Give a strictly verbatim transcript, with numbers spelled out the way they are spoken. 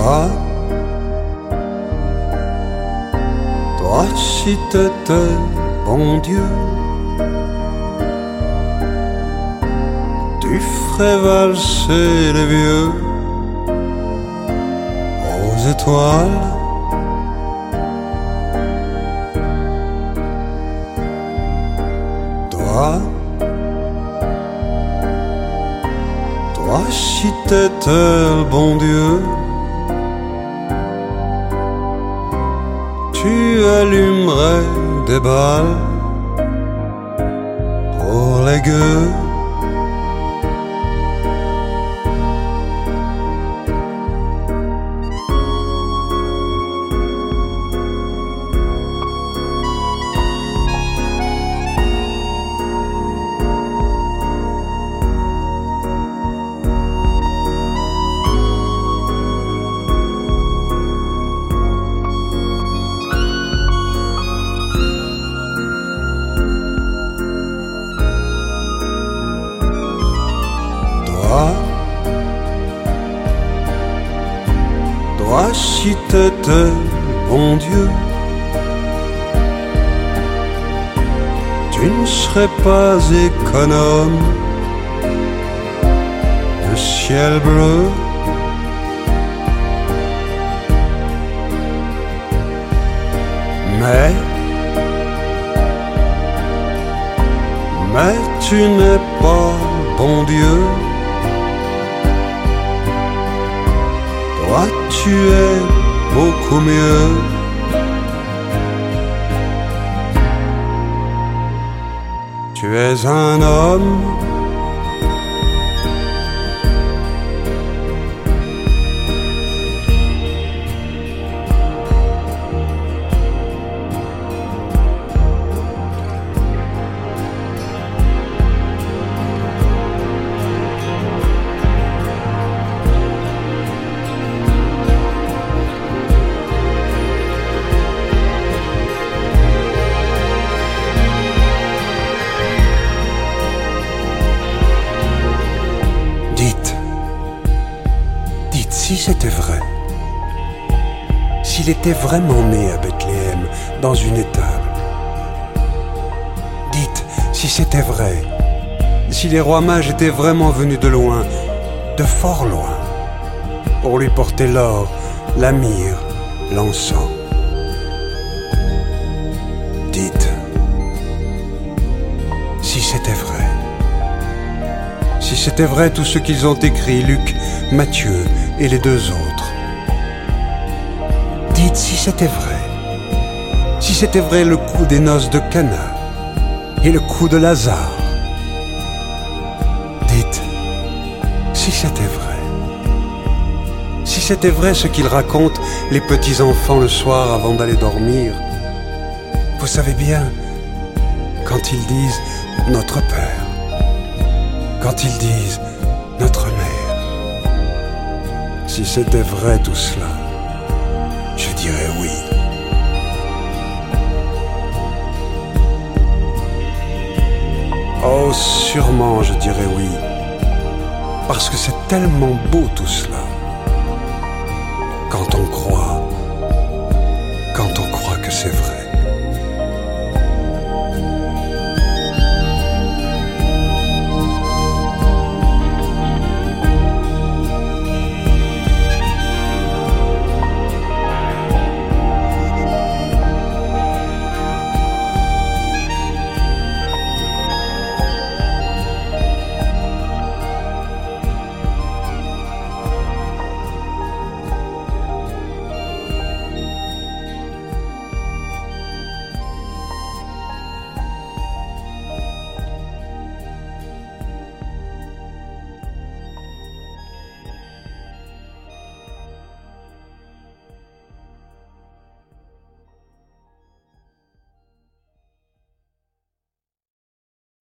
Toi, toi si t'étais bon Dieu, tu ferais valser les vieux aux étoiles. Toi, toi si t'étais le bon Dieu, tu allumerais des balles pour les gueux. Toi, si t'étais bon Dieu, tu ne serais pas économe de ciel bleu. Mais, mais tu n'es pas bon Dieu. Toi, tu es beaucoup mieux. Tu es un homme si c'était vrai, s'il était vraiment né à Bethléem dans une étable. Dites si c'était vrai, si les rois mages étaient vraiment venus de loin, de fort loin, pour lui porter l'or, la myrrhe, l'encens. Dites si c'était vrai, si c'était vrai tout ce qu'ils ont écrit, Luc, Matthieu et les deux autres. Dites si c'était vrai, si c'était vrai le coup des noces de Cana et le coup de Lazare. Dites si c'était vrai, si c'était vrai ce qu'ils racontent les petits enfants le soir avant d'aller dormir. Vous savez bien, quand ils disent notre Père, quand ils disent notre Mère. Si c'était vrai tout cela, je dirais oui. Oh, sûrement je dirais oui, parce que c'est tellement beau tout cela. Quand on croit, quand on croit que c'est vrai.